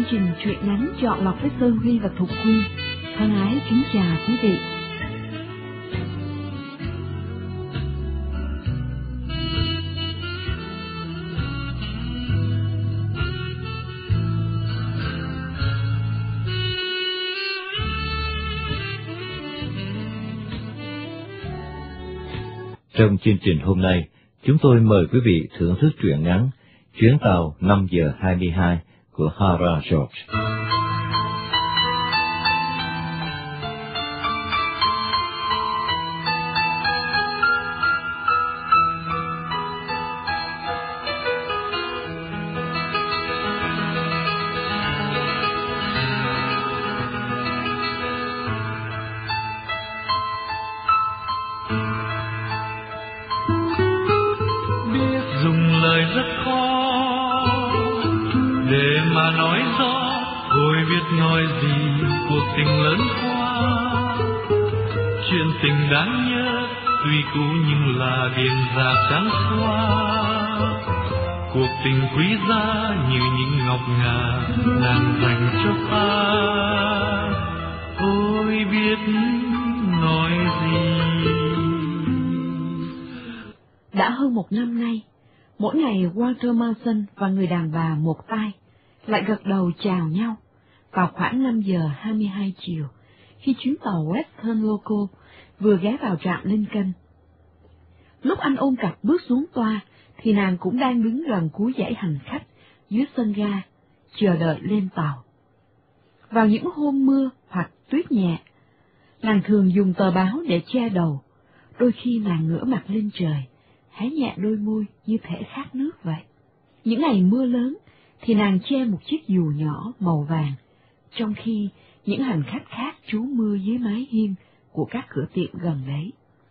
trình truyện ngắn chọn lọc với Sơn Huy và Thục Quyên. Thân ái kính chào quý vị. Trong chương trình hôm nay, chúng tôi mời quý vị thưởng thức truyện ngắn Chuyến tàu 5 giờ 22 của Hara George. Đáng nhớ tuy cũ nhưng là điềm già trắng xóa, cuộc tình quý giá như những ngọc ngà nàng dành cho ta, ôi biết nói gì. Đã hơn một năm nay, mỗi ngày Walter Mason và người đàn bà một tai lại gật đầu chào nhau vào khoảng 5 giờ 22 chiều khi chuyến tàu Western Local vừa ghé vào trạm Lincoln. Lúc anh ôm cặp bước xuống toa, thì nàng cũng đang đứng gần cuối dãy hành khách dưới sân ga, chờ đợi lên tàu. Vào những hôm mưa hoặc tuyết nhẹ, nàng thường dùng tờ báo để che đầu, đôi khi nàng ngửa mặt lên trời, hé nhẹ đôi môi như thể khát nước vậy. Những ngày mưa lớn thì nàng che một chiếc dù nhỏ màu vàng, trong khi những hành khách khác trú mưa dưới mái hiên của các cửa tiệm gần đấy.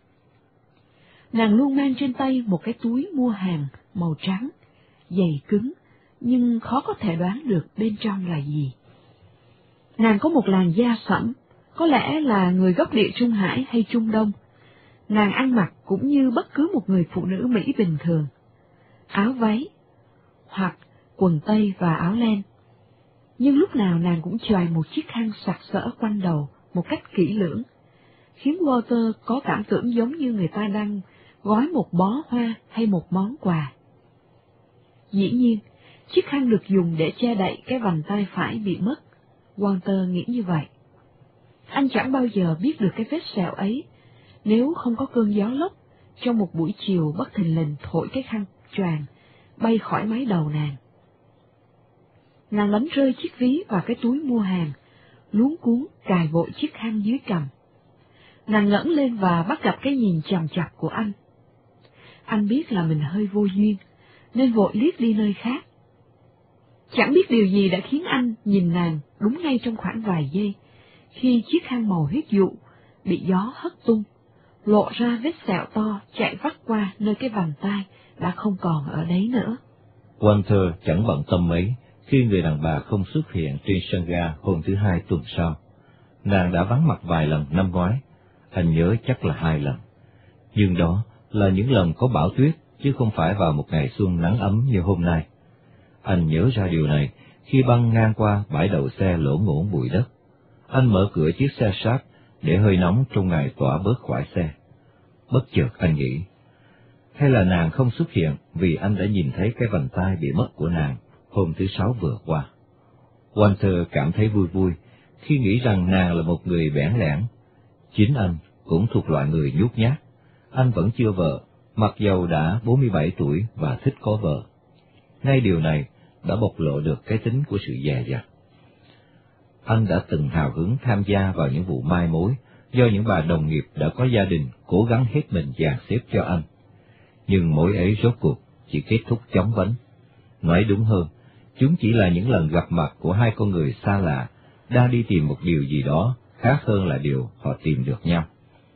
Nàng luôn mang trên tay một cái túi mua hàng màu trắng, dày cứng, nhưng khó có thể đoán được bên trong là gì. Nàng có một làn da sẫm, có lẽ là người gốc Địa Trung Hải hay Trung Đông. Nàng ăn mặc cũng như bất cứ một người phụ nữ Mỹ bình thường, áo váy, hoặc quần tây và áo len. Nhưng lúc nào nàng cũng choàng một chiếc khăn sặc sỡ quanh đầu một cách kỹ lưỡng, khiến Walter có cảm tưởng giống như người ta đang gói một bó hoa hay một món quà. Dĩ nhiên, chiếc khăn được dùng để che đậy cái vành tay phải bị mất. Walter nghĩ như vậy. Anh chẳng bao giờ biết được cái vết sẹo ấy nếu không có cơn gió lốc trong một buổi chiều bất thình lình thổi cái khăn choàng bay khỏi mái đầu nàng. Nàng đánh rơi chiếc ví vào cái túi mua hàng, luống cuống cài vội chiếc khăn dưới cằm. Nàng ngẩng lên và bắt gặp cái nhìn chằm chằm của anh. Anh biết là mình hơi vô duyên, nên vội liếc đi nơi khác. Chẳng biết điều gì đã khiến anh nhìn nàng đúng ngay trong khoảng vài giây, khi chiếc khăn màu huyết dụ bị gió hất tung, lộ ra vết sẹo to chạy vắt qua nơi cái vành tai đã không còn ở đấy nữa. Walter chẳng bận tâm mấy khi người đàn bà không xuất hiện trên sân ga hôm thứ Hai tuần sau. Nàng đã vắng mặt vài lần năm ngoái, anh nhớ chắc là 2 lần. Nhưng đó là những lần có bão tuyết, chứ không phải vào một ngày xuân nắng ấm như hôm nay. Anh nhớ ra điều này khi băng ngang qua bãi đậu xe lỗ ngổn bụi đất. Anh mở cửa chiếc xe sát để hơi nóng trong ngày tỏa bớt khỏi xe. Bất chợt anh nghĩ, hay là nàng không xuất hiện vì anh đã nhìn thấy cái vành tai bị mất của nàng hôm thứ Sáu vừa qua. Walter cảm thấy vui vui khi nghĩ rằng nàng là một người bẽn lẽn. Chính anh cũng thuộc loại người nhút nhát. Anh vẫn chưa vợ, mặc dầu đã 47 tuổi và thích có vợ. Ngay điều này đã bộc lộ được cái tính của sự dè dặt. Anh đã từng hào hứng tham gia vào những vụ mai mối do những bà đồng nghiệp đã có gia đình cố gắng hết mình dàn xếp cho anh. Nhưng mối ấy rốt cuộc chỉ kết thúc chóng vánh. Nói đúng hơn, chúng chỉ là những lần gặp mặt của hai con người xa lạ đang đi tìm một điều gì đó khác hơn là điều họ tìm được nhau.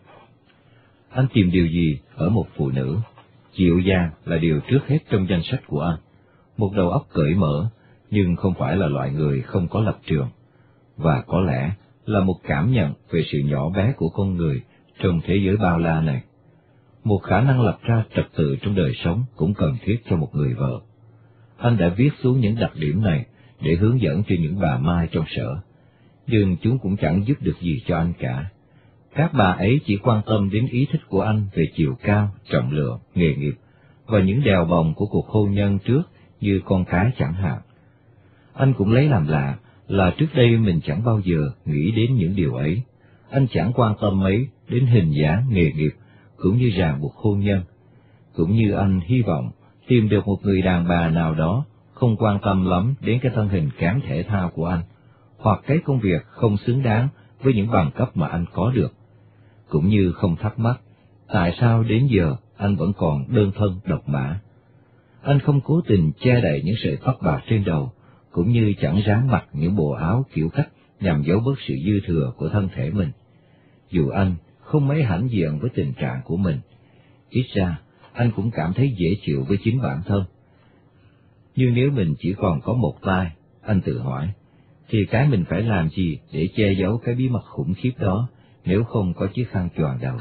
Anh tìm điều gì ở một phụ nữ? Dịu dàng là điều trước hết trong danh sách của anh. Một đầu óc cởi mở, nhưng không phải là loại người không có lập trường. Và có lẽ là một cảm nhận về sự nhỏ bé của con người trong thế giới bao la này. Một khả năng lập ra trật tự trong đời sống cũng cần thiết cho một người vợ. Anh đã viết xuống những đặc điểm này để hướng dẫn cho những bà mai trong sở, nhưng chúng cũng chẳng giúp được gì cho anh cả. Các bà ấy chỉ quan tâm đến ý thích của anh về chiều cao, trọng lượng, nghề nghiệp, và những đèo bòng của cuộc hôn nhân trước như con cái chẳng hạn. Anh cũng lấy làm lạ là trước đây mình chẳng bao giờ nghĩ đến những điều ấy. Anh chẳng quan tâm mấy đến hình dáng, nghề nghiệp, cũng như ràng buộc hôn nhân. Cũng như anh hy vọng tìm được một người đàn bà nào đó không quan tâm lắm đến cái thân hình kém thể thao của anh, hoặc cái công việc không xứng đáng với những bằng cấp mà anh có được. Cũng như không thắc mắc tại sao đến giờ anh vẫn còn đơn thân độc mã. Anh không cố tình che đậy những sợi tóc bạc trên đầu, cũng như chẳng ráng mặc những bộ áo kiểu cách nhằm giấu bớt sự dư thừa của thân thể mình. Dù anh không mấy hãnh diện với tình trạng của mình, ít ra anh cũng cảm thấy dễ chịu với chính bản thân. Nhưng nếu mình chỉ còn có một tay, anh tự hỏi, thì cái mình phải làm gì để che giấu cái bí mật khủng khiếp đó nếu không có chiếc khăn choàng đầu?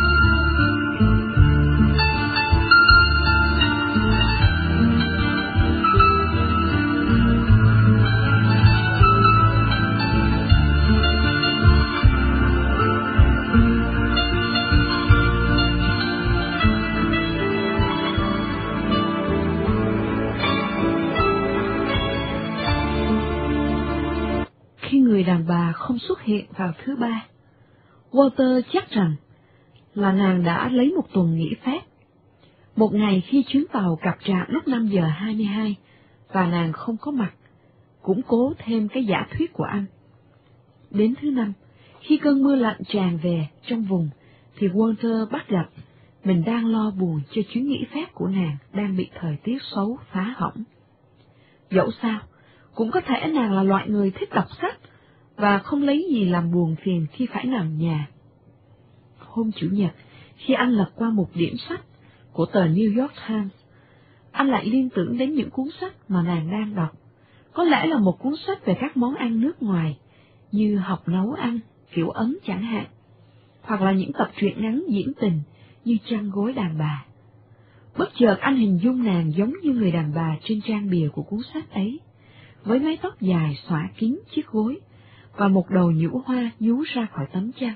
Khi người đàn bà không xuất hiện vào thứ ba, Walter chắc rằng là nàng đã lấy một tuần nghỉ phép. Một ngày khi chuyến tàu cập trạm lúc 5 giờ 22 và nàng không có mặt, củng cố thêm cái giả thuyết của anh. Đến thứ năm, khi cơn mưa lạnh tràn về trong vùng, thì Walter bắt gặp mình đang lo buồn cho chuyến nghỉ phép của nàng đang bị thời tiết xấu phá hỏng. Dẫu sao, cũng có thể nàng là loại người thích đọc sách và không lấy gì làm buồn phiền khi phải nằm nhà. Hôm Chủ nhật, khi anh lật qua một điểm sách của tờ New York Times, anh lại liên tưởng đến những cuốn sách mà nàng đang đọc. Có lẽ là một cuốn sách về các món ăn nước ngoài, như học nấu ăn, kiểu Ấn chẳng hạn, hoặc là những tập truyện ngắn diễn tình như Chăn gối đàn bà. Bất chợt anh hình dung nàng giống như người đàn bà trên trang bìa của cuốn sách ấy, với mái tóc dài xõa kín chiếc gối và một đầu nhũ hoa nhú ra khỏi tấm chăn.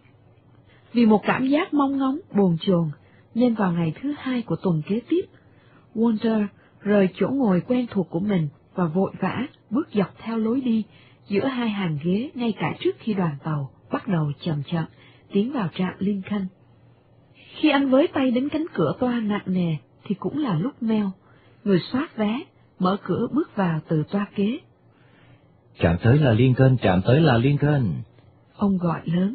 Vì một cảm giác mong ngóng, bồn chồn, nên vào ngày thứ hai của tuần kế tiếp, Walter rời chỗ ngồi quen thuộc của mình và vội vã bước dọc theo lối đi giữa hai hàng ghế ngay cả trước khi đoàn tàu bắt đầu chậm chậm tiến vào trạm Lincoln. Khi anh với tay đến cánh cửa toa nặng nề thì cũng là lúc Mel, người soát vé, mở cửa bước vào từ toa kế. Trạm tới là Lincoln, trạm tới là Lincoln. Ông gọi lớn.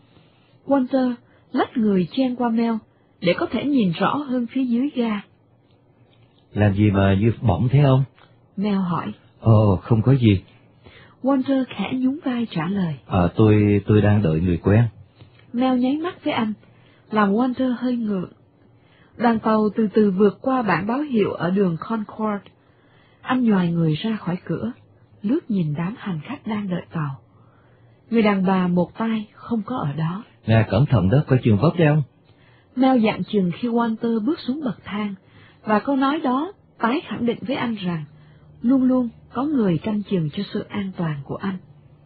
Walter lách người chen qua Mel để có thể nhìn rõ hơn phía dưới ga. Làm gì mà như bỗng thế ông? Mel hỏi. Không có gì. Walter khẽ nhún vai trả lời. Tôi đang đợi người quen. Mel nháy mắt với anh, làm Walter hơi ngượng. Đoàn tàu từ từ vượt qua bảng báo hiệu ở đường Concord. Anh nhoài người ra khỏi cửa, lướt nhìn đám hành khách đang đợi tàu. Người đàn bà một tay không có ở đó. Nè, cẩn thận đó, coi chừng vấp đấy ông. Mel dặn chừng khi Walter bước xuống bậc thang, và câu nói đó tái khẳng định với anh rằng luôn luôn có người canh chừng cho sự an toàn của anh.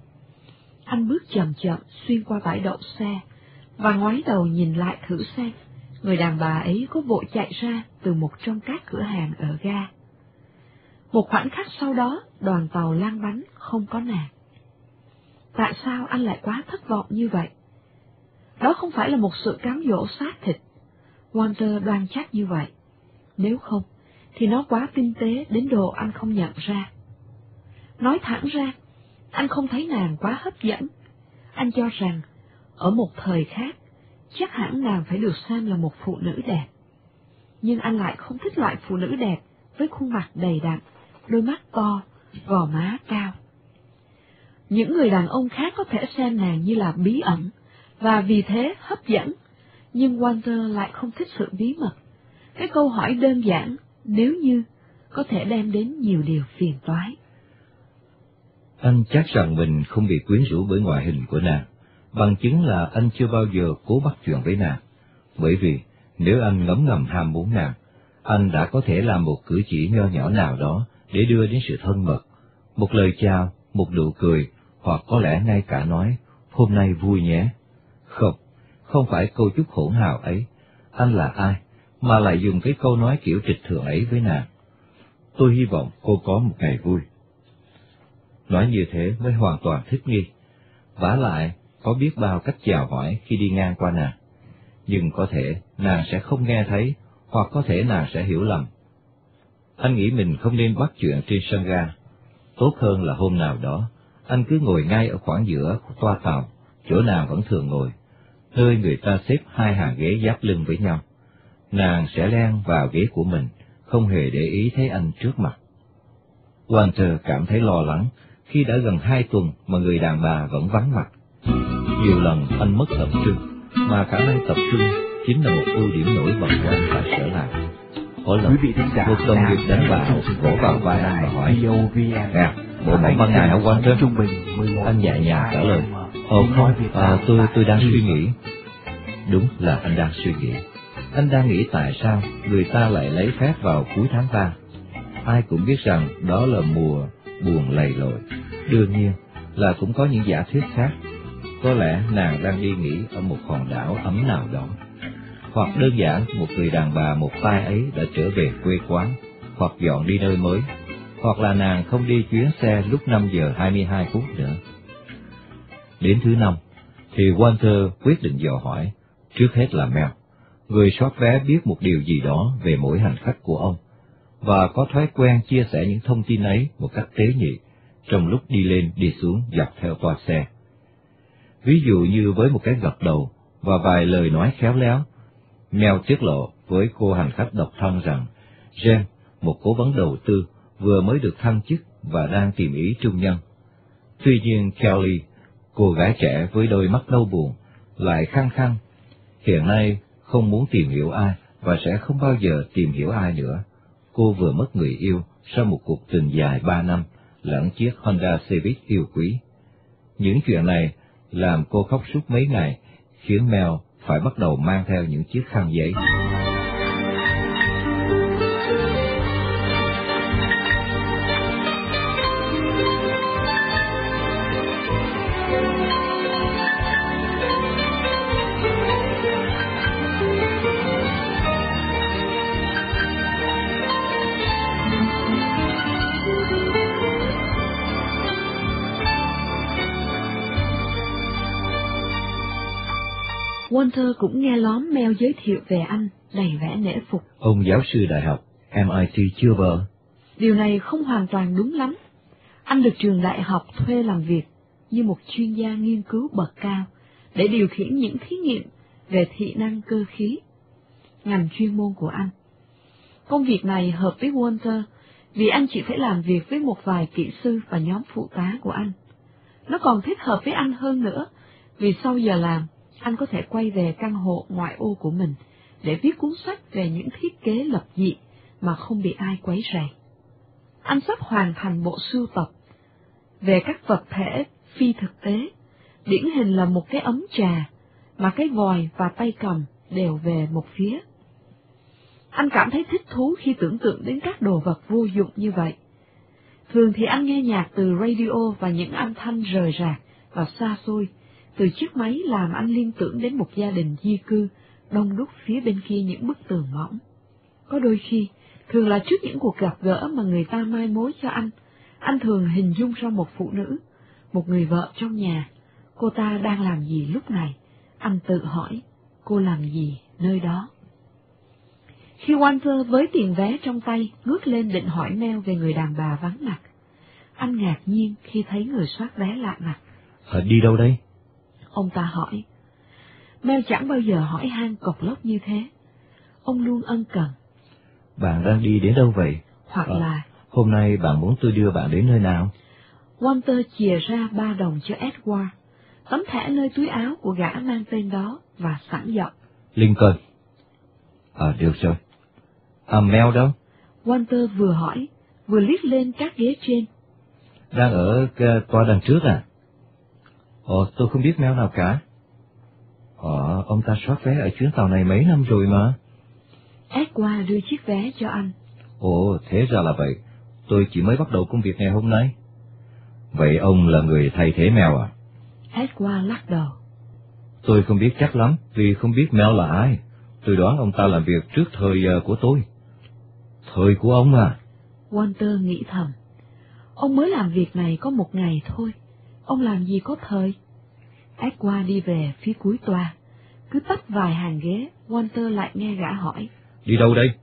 Anh bước chậm chậm xuyên qua bãi đậu xe, và ngoái đầu nhìn lại thử xem người đàn bà ấy có vội chạy ra từ một trong các cửa hàng ở ga. Một khoảnh khắc sau đó, đoàn tàu lăn bánh không có nàng. Tại sao anh lại quá thất vọng như vậy? Đó không phải là một sự cám dỗ xác thịt. Walter đoan chắc như vậy. Nếu không, thì nó quá tinh tế đến độ anh không nhận ra. Nói thẳng ra, anh không thấy nàng quá hấp dẫn. Anh cho rằng, ở một thời khác, chắc hẳn nàng phải được xem là một phụ nữ đẹp. Nhưng anh lại không thích loại phụ nữ đẹp với khuôn mặt đầy đặn, đôi mắt to, gò má cao. Những người đàn ông khác có thể xem nàng như là bí ẩn, và vì thế hấp dẫn, nhưng Walter lại không thích sự bí mật. Cái câu hỏi đơn giản, nếu như, có thể đem đến nhiều điều phiền toái. Anh chắc rằng mình không bị quyến rũ bởi ngoại hình của nàng, bằng chứng là anh chưa bao giờ cố bắt chuyện với nàng. Bởi vì nếu anh ngấm ngầm ham muốn nàng, anh đã có thể làm một cử chỉ nho nhỏ nào đó để đưa đến sự thân mật, Một lời chào, một nụ cười, hoặc có lẽ ngay cả nói, hôm nay vui nhé. Không phải câu chúc hỗn hào ấy, anh là ai, mà lại dùng cái câu nói kiểu trịch thượng ấy với nàng. Tôi hy vọng cô có một ngày vui. Nói như thế mới hoàn toàn thích nghi. Vả lại, có biết bao cách chào hỏi khi đi ngang qua nàng. Nhưng có thể nàng sẽ không nghe thấy, hoặc có thể nàng sẽ hiểu lầm. Anh nghĩ mình không nên bắt chuyện trên sân ga. Tốt hơn là hôm nào đó, anh cứ ngồi ngay ở khoảng giữa toa tàu, chỗ nàng vẫn thường ngồi, nơi người ta xếp hai hàng ghế giáp lưng với nhau. Nàng sẽ len vào ghế của mình, không hề để ý thấy anh trước mặt. Walter cảm thấy lo lắng khi đã gần 2 tuần mà người đàn bà vẫn vắng mặt. Nhiều lần anh mất tập trung, mà khả năng tập trung chính là một ưu điểm nổi bật của anh tại sở làm. Có lần, một đồng nghiệp đánh bạo vỗ vào vai anh và hỏi, bộ mẫu văn ngày hả Walter? Anh nhẹ nhàng trả lời, không, tôi đang suy nghĩ. Đúng là anh đang suy nghĩ. Anh đang nghĩ tại sao người ta lại lấy phép vào cuối tháng 3. Ai cũng biết rằng đó là mùa buồn lầy lội. Đương nhiên là cũng có những giả thuyết khác. Có lẽ nàng đang đi nghỉ ở một hòn đảo ấm nào đó. Hoặc đơn giản một người đàn bà một tai ấy đã trở về quê quán, hoặc dọn đi nơi mới, hoặc là nàng không đi chuyến xe lúc 5 giờ 22 phút nữa. Đến thứ 5, thì Walter quyết định dò hỏi, trước hết là Mel, người soát vé biết một điều gì đó về mỗi hành khách của ông, và có thói quen chia sẻ những thông tin ấy một cách tế nhị, trong lúc đi lên đi xuống dọc theo toa xe. Ví dụ như với một cái gật đầu và vài lời nói khéo léo, Mel tiết lộ với cô hành khách độc thân rằng James, một cố vấn đầu tư, vừa mới được thăng chức và đang tìm ý trung nhân. Tuy nhiên Kelly, cô gái trẻ với đôi mắt nâu buồn, lại khăng khăng hiện nay không muốn tìm hiểu ai và sẽ không bao giờ tìm hiểu ai nữa. Cô vừa mất người yêu sau một cuộc tình dài 3 năm, lẫn chiếc Honda Civic yêu quý. Những chuyện này làm cô khóc suốt mấy ngày, khiến Mel phải bắt đầu mang theo những chiếc khăn giấy. Walter cũng nghe lóm Mel giới thiệu về anh, đầy vẻ nể phục. Ông giáo sư đại học MIT chưa vợ? Điều này không hoàn toàn đúng lắm. Anh được trường đại học thuê làm việc như một chuyên gia nghiên cứu bậc cao để điều khiển những thí nghiệm về thị năng cơ khí, ngành chuyên môn của anh. Công việc này hợp với Walter vì anh chỉ phải làm việc với một vài kỹ sư và nhóm phụ tá của anh. Nó còn thích hợp với anh hơn nữa vì sau giờ làm, anh có thể quay về căn hộ ngoại ô của mình để viết cuốn sách về những thiết kế lập dị mà không bị ai quấy rầy. Anh sắp hoàn thành bộ sưu tập về các vật thể phi thực tế, điển hình là một cái ấm trà mà cái vòi và tay cầm đều về một phía. Anh cảm thấy thích thú khi tưởng tượng đến các đồ vật vô dụng như vậy. Thường thì anh nghe nhạc từ radio và những âm thanh rời rạc và xa xôi từ chiếc máy làm anh liên tưởng đến một gia đình di cư đông đúc phía bên kia những bức tường mỏng. Có đôi khi, thường là trước những cuộc gặp gỡ mà người ta mai mối cho anh thường hình dung ra một phụ nữ, một người vợ trong nhà. Cô ta đang làm gì lúc này? Anh tự hỏi, cô làm gì nơi đó? Khi Walter với tiền vé trong tay ngước lên định hỏi Mel về người đàn bà vắng mặt, anh ngạc nhiên khi thấy người soát vé lạ mặt. Đi đâu đây? Ông ta hỏi. Mel chẳng bao giờ hỏi han cộc lốc như thế. Ông luôn ân cần. Bạn đang đi đến đâu vậy? Hoặc là... Hôm nay bạn muốn tôi đưa bạn đến nơi nào? Walter chìa ra $3 cho Edward, tấm thẻ nơi túi áo của gã mang tên đó và sẵn giọng. Lincoln. Được rồi. Mel đâu? Walter vừa hỏi, vừa liếc lên các ghế trên. Đang ở toa đằng trước à? Tôi không biết Mel nào cả. Ông ta soát vé ở chuyến tàu này mấy năm rồi mà. Edward đưa chiếc vé cho anh. Thế ra là vậy. Tôi chỉ mới bắt đầu công việc ngày hôm nay. Vậy ông là người thay thế Mel à? Edward lắc đầu. Tôi không biết chắc lắm, vì không biết Mel là ai. Tôi đoán ông ta làm việc trước thời của tôi. Thời của ông à? Walter nghĩ thầm. Ông mới làm việc này có một ngày thôi. Ông làm gì có thời? Edward đi về phía cuối toa. Cứ tách vài hàng ghế, Walter lại nghe gã hỏi. Đi đâu đây?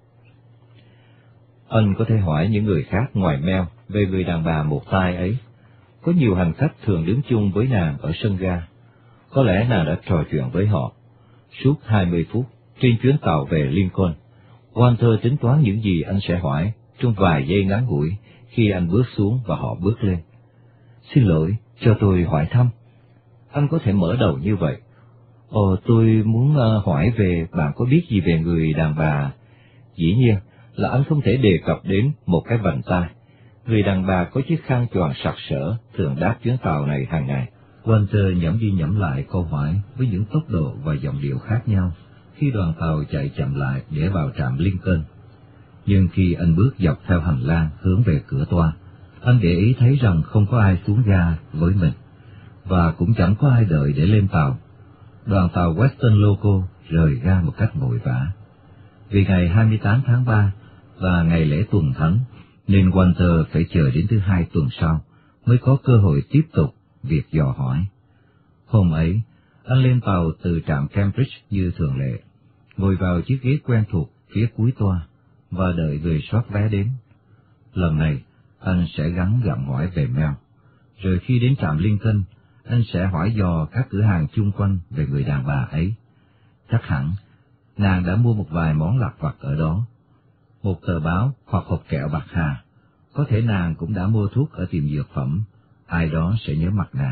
Anh có thể hỏi những người khác ngoài Mel về người đàn bà một tai ấy. Có nhiều hành khách thường đứng chung với nàng ở sân ga. Có lẽ nàng đã trò chuyện với họ. Suốt 20 phút, trên chuyến tàu về Lincoln, Walter tính toán những gì anh sẽ hỏi trong vài giây ngắn ngủi khi anh bước xuống và họ bước lên. Xin lỗi, cho tôi hỏi thăm. Anh có thể mở đầu như vậy. Tôi muốn hỏi về bạn có biết gì về người đàn bà. Dĩ nhiên là anh không thể đề cập đến một cái vành tai. Người đàn bà có chiếc khăn choàng sặc sỡ thường đáp chuyến tàu này hàng ngày. Walter nhẩm đi nhẩm lại câu hỏi với những tốc độ và giọng điệu khác nhau khi đoàn tàu chạy chậm lại để vào trạm Lincoln. Nhưng khi anh bước dọc theo hành lang hướng về cửa toa, anh để ý thấy rằng không có ai xuống ga với mình, và cũng chẳng có ai đợi để lên tàu. Đoàn tàu Western Local rời ga một cách vội vã. Vì ngày 28 tháng 3 là ngày lễ tuần thánh, nên Walter phải chờ đến thứ Hai tuần sau mới có cơ hội tiếp tục việc dò hỏi. Hôm ấy, anh lên tàu từ trạm Cambridge như thường lệ, ngồi vào chiếc ghế quen thuộc phía cuối toa và đợi người soát vé đến. Lần này, anh sẽ gắn gặng hỏi về Mel, rồi khi đến trạm Lincoln, anh sẽ hỏi dò các cửa hàng chung quanh về người đàn bà ấy. Chắc hẳn, nàng đã mua một vài món lặt vặt ở đó, một tờ báo hoặc hộp kẹo bạc hà. Có thể nàng cũng đã mua thuốc ở tiệm dược phẩm, ai đó sẽ nhớ mặt nàng.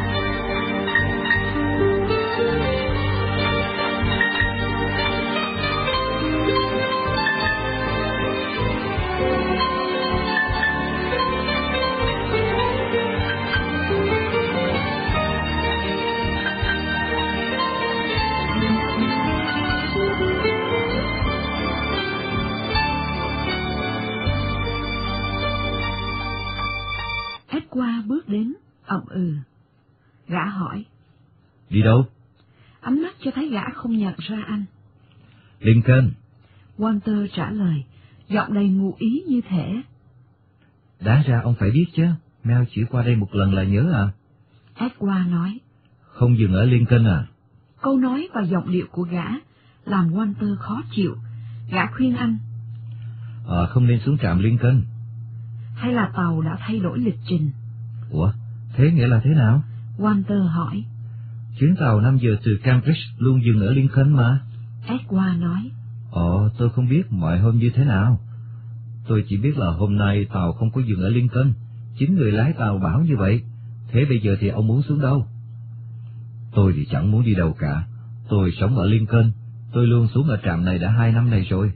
Edward bước đến, ậm ừ. Gã hỏi. Đi đâu? Ánh mắt cho thấy gã không nhận ra anh. Lincoln. Walter trả lời, giọng đầy ngụ ý như thể. Đáng ra ông phải biết chứ, Mel chỉ qua đây một lần là nhớ à? Edward nói. Không dừng ở Lincoln à? Câu nói và giọng điệu của gã làm Walter khó chịu. Gã khuyên anh. Không nên xuống trạm Lincoln. Hay là tàu đã thay đổi lịch trình? Ủa, thế nghĩa là thế nào? Walter hỏi. Chuyến tàu 5 giờ từ Cambridge luôn dừng ở Lincoln mà. Edward nói. Tôi không biết mọi hôm như thế nào. Tôi chỉ biết là hôm nay tàu không có dừng ở Lincoln. Chính người lái tàu bảo như vậy. Thế bây giờ thì ông muốn xuống đâu? Tôi thì chẳng muốn đi đâu cả. Tôi sống ở Lincoln. Tôi luôn xuống ở trạm này đã 2 năm này rồi.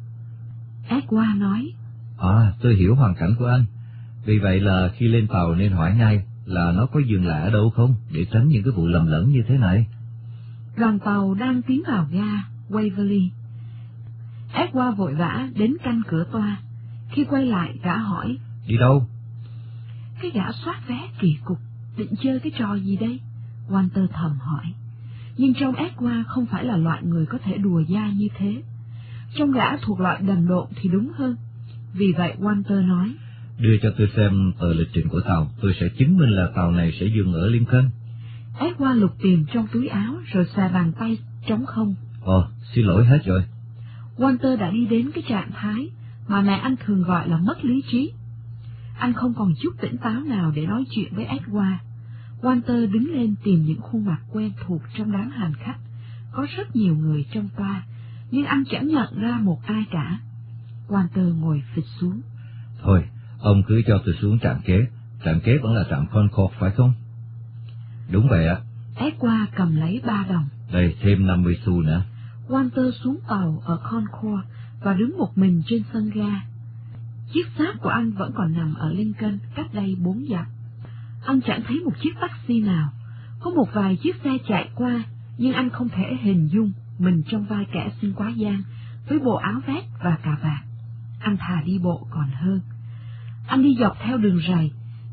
Edward nói. Tôi hiểu hoàn cảnh của anh. Vì vậy là khi lên tàu nên hỏi ngay là nó có dừng lại ở đâu không, để tránh những cái vụ lầm lẫn như thế này. Đoàn tàu đang tiến vào ga Waverly. Edward vội vã đến canh cửa toa. Khi quay lại, gã hỏi. Đi đâu? Cái gã soát vé kỳ cục, định chơi cái trò gì đây? Walter thầm hỏi. Nhưng trong Edward không phải là loại người có thể đùa dai như thế. Trong gã thuộc loại đần độn thì đúng hơn. Vì vậy Walter nói. Đưa cho tôi xem tờ lịch trình của tàu, tôi sẽ chứng minh là tàu này sẽ dừng ở Lincoln. Edward lục tìm trong túi áo rồi xà bàn tay trống không. Xin lỗi hết rồi. Walter đã đi đến cái trạng thái mà mẹ anh thường gọi là mất lý trí. Anh không còn chút tỉnh táo nào để nói chuyện với Edward. Walter đứng lên tìm những khuôn mặt quen thuộc trong đám hành khách. Có rất nhiều người trong toa, nhưng anh chẳng nhận ra một ai cả. Walter ngồi phịch xuống. Thôi, ông cứ cho tôi xuống trạm kế. Trạm kế vẫn là trạm Concord phải không? Đúng vậy ạ. Edward cầm lấy 3 đồng. Đây, thêm 50 xu nữa. Walter xuống tàu ở Concord và đứng một mình trên sân ga. Chiếc xác của anh vẫn còn nằm ở Lincoln cách đây 4 dặm. Anh chẳng thấy một chiếc taxi nào. Có một vài chiếc xe chạy qua, nhưng anh không thể hình dung mình trong vai kẻ xin quá giang với bộ áo vest và cà vạt. Anh thà đi bộ còn hơn. Anh đi dọc theo đường rầy,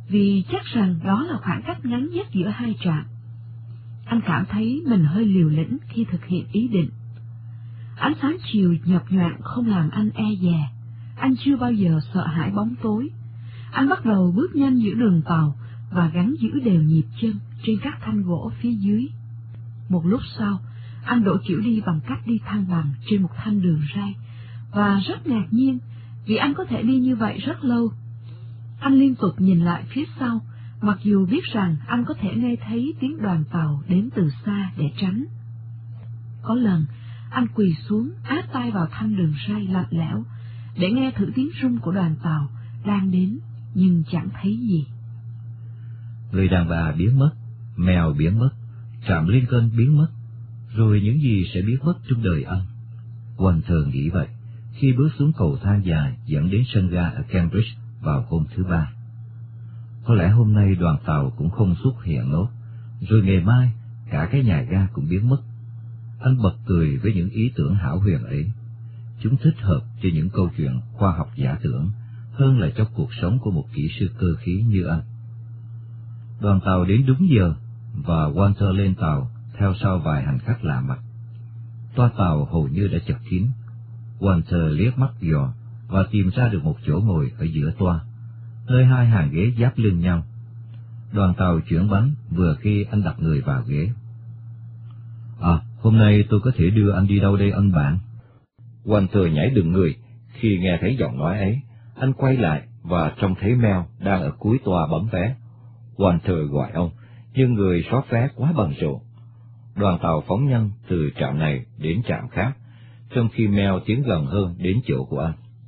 vì chắc rằng đó là khoảng cách ngắn nhất giữa hai trạm. Anh cảm thấy mình hơi liều lĩnh khi thực hiện ý định. Ánh sáng chiều nhập nhoạng không làm anh e dè. Anh chưa bao giờ sợ hãi bóng tối. Anh bắt đầu bước nhanh giữa đường tàu và gắng giữ đều nhịp chân trên các thanh gỗ phía dưới. Một lúc sau, anh đổi kiểu đi bằng cách đi thăng bằng trên một thanh đường ray, và rất ngạc nhiên vì anh có thể đi như vậy rất lâu. Anh liên tục nhìn lại phía sau, mặc dù biết rằng anh có thể nghe thấy tiếng đoàn tàu đến từ xa để tránh. Có lần, anh quỳ xuống áp tay vào thanh đường ray lạnh lẽo để nghe thử tiếng rung của đoàn tàu đang đến, nhưng chẳng thấy gì. Người đàn bà biến mất, mèo biến mất, trạm Lincoln biến mất, rồi những gì sẽ biến mất trong đời anh? Walter nghĩ vậy khi bước xuống cầu thang dài dẫn đến sân ga ở Cambridge vào hôm thứ Ba. Có lẽ hôm nay đoàn tàu cũng không xuất hiện nữa, rồi ngày mai cả cái nhà ga cũng biến mất. Anh bật cười với những ý tưởng hão huyền ấy. Chúng thích hợp cho những câu chuyện khoa học giả tưởng hơn là cho cuộc sống của một kỹ sư cơ khí như anh. Đoàn tàu đến đúng giờ, và Walter lên tàu theo sau vài hành khách lạ mặt. Toa tàu hầu như đã chật kín. Walter liếc mắt dò và tìm ra được một chỗ ngồi ở giữa toa, nơi hai hàng ghế giáp lưng nhau. Đoàn tàu chuyển bánh vừa khi anh đặt người vào ghế. Hôm nay tôi có thể đưa anh đi đâu đây anh bạn? Walter nhảy đứng người khi nghe thấy giọng nói ấy. Anh quay lại và trông thấy Mel đang ở cuối toa bấm vé. Walter gọi ông, nhưng người soát vé quá bận rộn. Đoàn tàu phóng nhanh từ trạm này đến trạm khác, trong khi Mel tiến gần hơn đến chỗ của anh.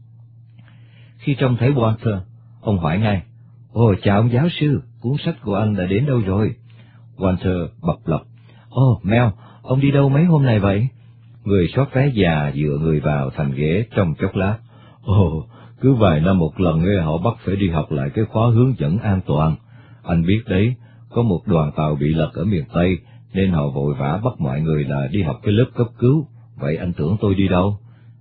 Khi trông thấy Walter, ông hỏi ngay, chào ông giáo sư, cuốn sách của anh đã đến đâu rồi? Walter bập bập, Mel, ông đi đâu mấy hôm này vậy? Người soát vé già dựa người vào thành ghế trong chốc lát. Cứ vài năm một lần họ bắt phải đi học lại cái khóa hướng dẫn an toàn. Anh biết đấy, có một đoàn tàu bị lật ở miền Tây, nên họ vội vã bắt mọi người là đi học cái lớp cấp cứu. Vậy anh tưởng tôi đi đâu?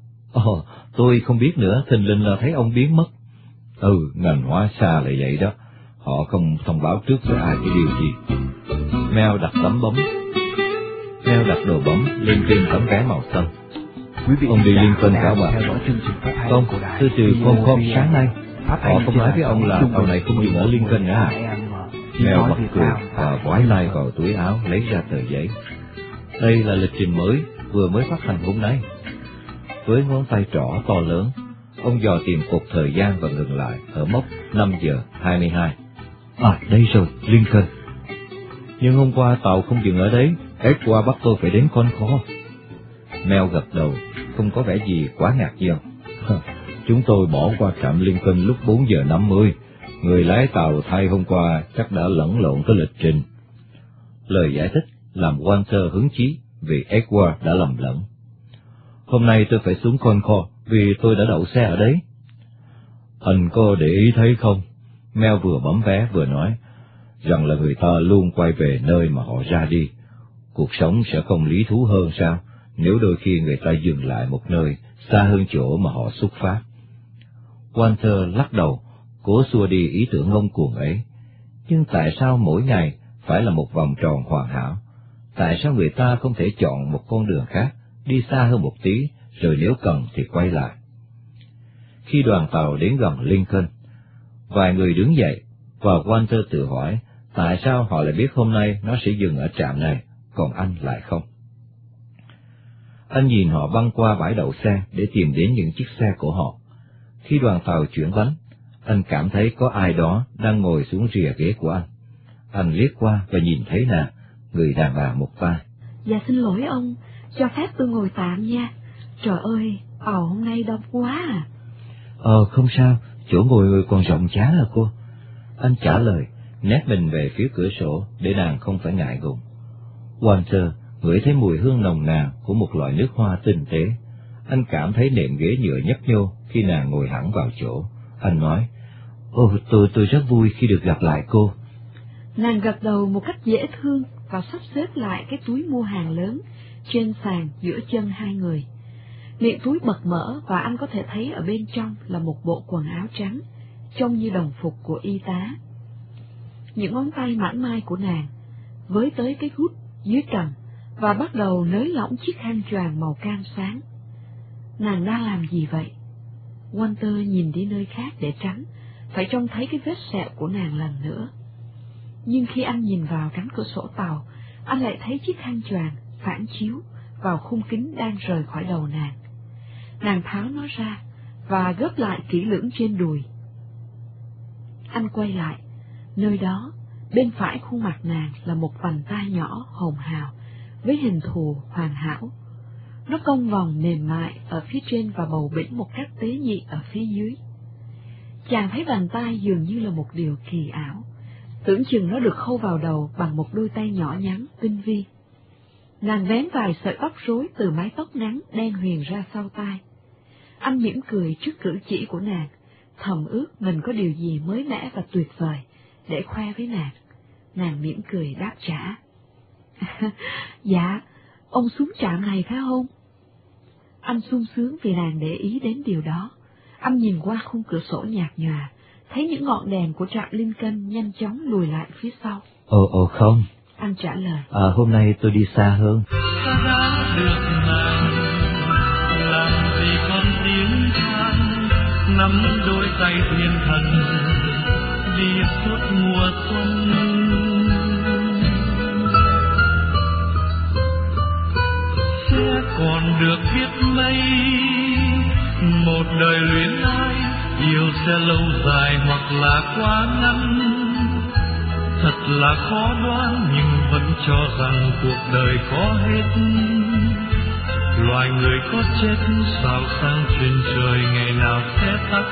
Tôi không biết nữa, thình lình là thấy ông biến mất. Ngành hóa xa là vậy đó. Họ không thông báo trước với ai cái điều gì. Mel đặt tấm bấm. Mel đặt đồ bấm lên trên tấm vé màu xanh. Ông đi Lincoln cả bạn? Không, tôi từ Concom sáng nay. Họ không nói với ông là tàu này không dừng ở Lincoln à? Mel bật cười và vói lai vào túi áo lấy ra tờ giấy. Đây là lịch trình vừa mới phát hành hôm nay. Với ngón tay trỏ to lớn, ông dò tìm cột thời gian và ngừng lại ở mốc 5:22. Đây rồi, Lincoln. Nhưng hôm qua tàu không dừng ở đấy, qua bắt tôi phải đến Concord. Mel gật đầu, không có vẻ gì quá ngạc nhiên. Chúng tôi bỏ qua trạm Lincoln lúc 4:50. Người lái tàu thay hôm qua chắc đã lẫn lộn cái lịch trình. Lời giải thích làm Walter hứng chí vì Edward đã lầm lẫn. Hôm nay tôi phải xuống Concord vì tôi đã đậu xe ở đấy. Anh có để ý thấy không? Mel vừa bấm vé vừa nói rằng là người ta luôn quay về nơi mà họ ra đi. Cuộc sống sẽ không lý thú hơn sao, nếu đôi khi người ta dừng lại một nơi xa hơn chỗ mà họ xuất phát. Walter lắc đầu, cố xua đi ý tưởng ngông cuồng ấy. Nhưng tại sao mỗi ngày phải là một vòng tròn hoàn hảo? Tại sao người ta không thể chọn một con đường khác, đi xa hơn một tí, rồi nếu cần thì quay lại? Khi đoàn tàu đến gần Lincoln, vài người đứng dậy, và Walter tự hỏi tại sao họ lại biết hôm nay nó sẽ dừng ở trạm này, còn anh lại không. Anh nhìn họ băng qua bãi đậu xe để tìm đến những chiếc xe của họ. Khi đoàn tàu chuyển bánh, anh cảm thấy có ai đó đang ngồi xuống rìa ghế của anh. Anh liếc qua và nhìn thấy nàng, người đàn bà một vai. Dạ xin lỗi ông, cho phép tôi ngồi tạm nha. Trời ơi, tàu hôm nay đông quá à. Không sao, chỗ ngồi người còn rộng chán à cô. Anh trả lời, nép mình về phía cửa sổ để nàng không phải ngại ngùng. Walter ngửi thấy mùi hương nồng nàn của một loại nước hoa tinh tế. Anh cảm thấy nệm ghế nhựa nhấp nhô khi nàng ngồi hẳn vào chỗ. Anh nói, tôi rất vui khi được gặp lại cô. Nàng gật đầu một cách dễ thương và sắp xếp lại cái túi mua hàng lớn trên sàn giữa chân hai người. Miệng túi bật mở và anh có thể thấy ở bên trong là một bộ quần áo trắng, trông như đồng phục của y tá. những ngón tay mảnh mai của nàng, với tới cái hút dưới cằm và bắt đầu nới lỏng chiếc khăn choàng màu cam sáng. Nàng đang làm gì vậy? Walter nhìn đi nơi khác để tránh, phải trông thấy cái vết sẹo của nàng lần nữa. Nhưng khi anh nhìn vào cánh cửa sổ tàu, anh lại thấy chiếc khăn choàng phản chiếu vào khung kính đang rời khỏi đầu nàng. Nàng tháo nó ra và gấp lại kỹ lưỡng trên đùi. Anh quay lại, nơi đó, bên phải khuôn mặt nàng là một vành tay nhỏ hồng hào, với hình thù hoàn hảo. Nó cong vòng mềm mại ở phía trên và bầu bĩnh một cách tế nhị ở phía dưới. Chàng thấy vành tay dường như là một điều kỳ ảo, tưởng chừng nó được khâu vào đầu bằng một đôi tay nhỏ nhắn, tinh vi. Nàng vén vài sợi tóc rối từ mái tóc ngắn đen huyền ra sau tai. Anh mỉm cười trước cử chỉ của nàng, thầm ước mình có điều gì mới mẻ và tuyệt vời để khoe với nàng. Nàng mỉm cười đáp trả. Dạ, ông xuống trạm này phải không? Anh sung sướng vì nàng để ý đến điều đó. Anh nhìn qua khung cửa sổ nhạt nhòa, thấy những ngọn đèn của trạm Lincoln nhanh chóng lùi lại phía sau. Ồ không. Anh trả lời. Hôm nay tôi đi xa hơn. Làm gì còn tiếng than, nắm đôi tay thiên thần, đi suốt mùa xuân. Sẽ còn được biết mấy, một đời luyến ái, yêu sẽ lâu dài hoặc là quá ngắn. Thật là khó đoán nhưng vẫn cho rằng cuộc đời có hết. Loài người có chết sao sang truyền trời ngày nào sẽ tắt.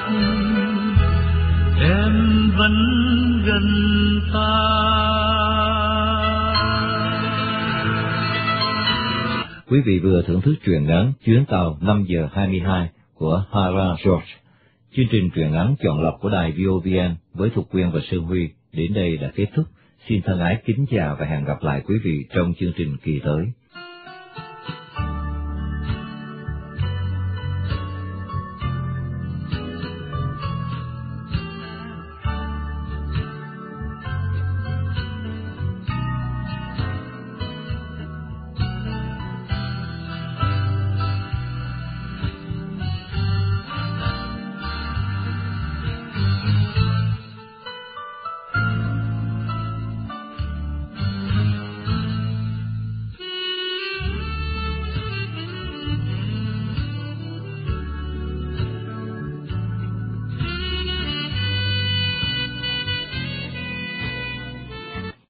Em vẫn gần ta. Quý vị vừa thưởng thức truyện ngắn Chuyến tàu 5 giờ 22 của Hara George. Chương trình truyện ngắn chọn lọc của đài VOVN với Thục Quyên và Sơn Huy đến đây đã kết thúc. Xin thân ái kính chào và hẹn gặp lại quý vị trong chương trình kỳ tới.